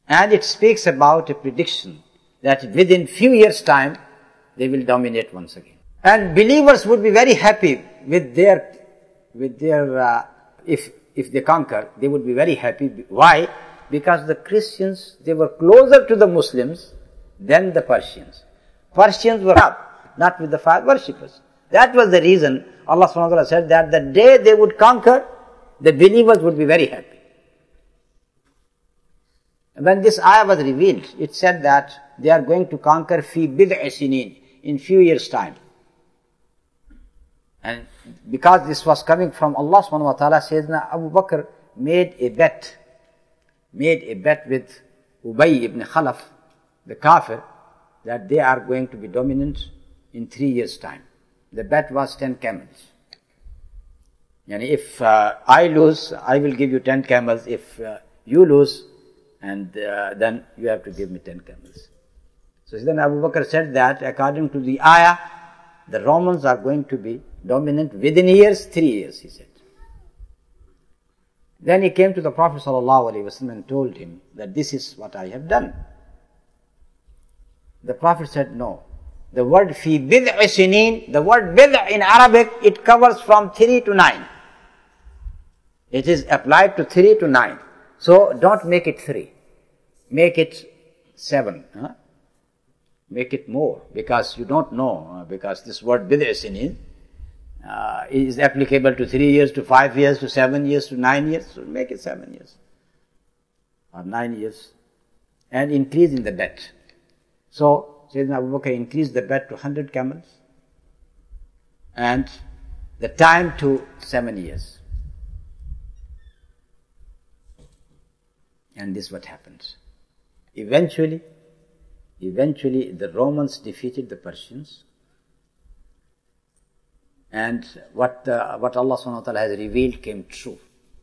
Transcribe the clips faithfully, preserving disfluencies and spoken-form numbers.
And it speaks about a prediction that within few years' time, they will dominate once again. And believers would be very happy with their, with their, uh, if, if they conquer, they would be very happy. Why? Because the Christians, they were closer to the Muslims than the Persians. Persians were up, not with the fire worshippers. That was the reason Allah subhanahu wa ta'ala said that the day they would conquer, the believers would be very happy. When this ayah was revealed, it said that they are going to conquer fi bid'i sinin, in few years' time. And because this was coming from Allah subhanahu wa ta'ala, Sayyidina Abu Bakr made a bet, made a bet with Ubay ibn Khalaf, the kafir, that they are going to be dominant in three years' time. The bet was ten camels. And if uh, I lose, I will give you ten camels. If uh, you lose, and uh, then you have to give me ten camels. So then Abu Bakr said that according to the ayah, the Romans are going to be dominant within years, three years, he said. Then he came to the Prophet ﷺ and told him that this is what I have done. The Prophet said, no. The word fi bid'i sinin, the word bid' in Arabic, it covers from three to nine. It is applied to three to nine. So don't make it three. Make it seven. Huh? Make it more, because you don't know, uh, because this word bid'i sinin uh, is applicable to three years, to five years, to seven years, to nine years. So make it seven years. Or nine years. And increase in the bet. So Sayyidina Abu Bakr increased the bet to one hundred camels and the time to seven years. And this is what happens. Eventually, eventually the Romans defeated the Persians, and what the, what Allah subhanahu wa ta'ala has revealed came true.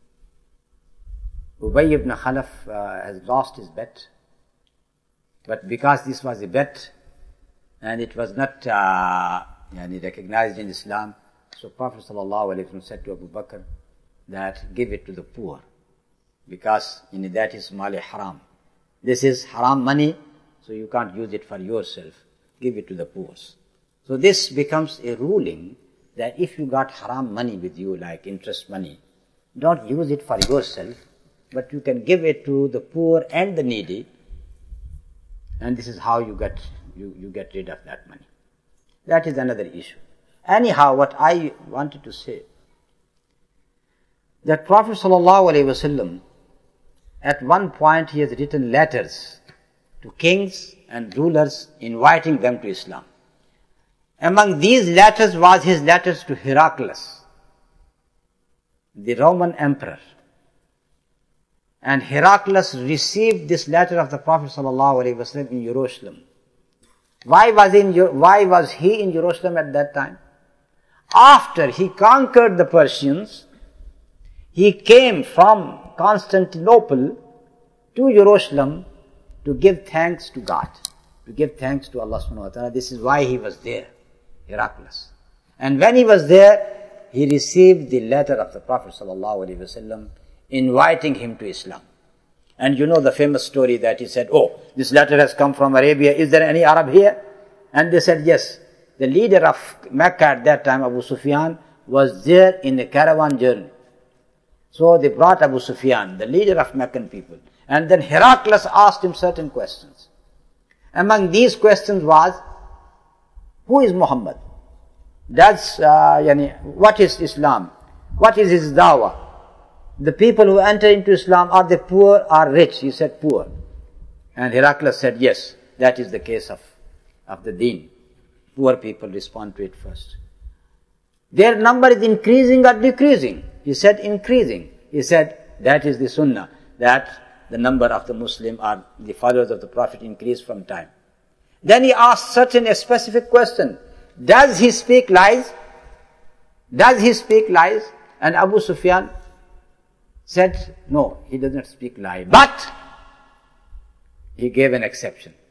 Ubay ibn Khalaf uh, has lost his bet, but because this was a bet, and it was not uh, yani recognized in Islam, so Prophet sallallahu alaihi wasallam said to Abu Bakr that give it to the poor, because in that is mali haram. This is haram money, so you can't use it for yourself. Give it to the poor. So this becomes a ruling that if you got haram money with you, like interest money, don't use it for yourself, but you can give it to the poor and the needy, and this is how you get you, you get rid of that money. That is another issue. Anyhow, what I wanted to say, that Prophet sallallahu alaihi wasallam, at one point he has written letters to kings and rulers inviting them to Islam. Among these letters was his letters to Heraclius, the Roman emperor. And Heraclius received this letter of the Prophet ﷺ in Jerusalem. Why was, in, why was he in Jerusalem at that time? After he conquered the Persians, he came from Constantinople to Jerusalem to give thanks to God, to give thanks to Allah subhanahu wa ta'ala. This is why he was there, Heraclius. And when he was there, he received the letter of the Prophet sallallahu alaihi wasallam inviting him to Islam. And you know the famous story that he said, oh, this letter has come from Arabia, is there any Arab here? And they said, yes. The leader of Mecca at that time, Abu Sufyan, was there in a caravan journey. So they brought Abu Sufyan, the leader of Meccan people. And then Heraclius asked him certain questions. Among these questions was, who is Muhammad? Does, uh, yani, what is Islam? What is his dawah? The people who enter into Islam, are they poor or rich? He said poor. And Heraclius said, yes, that is the case of, of the deen. Poor people respond to it first. Their number is increasing or decreasing? He said increasing. He said that is the sunnah, that the number of the Muslim or the followers of the Prophet increase from time. Then he asked certain a specific question. Does he speak lies? Does he speak lies? And Abu Sufyan said, no, he does not speak lies. But he gave an exception.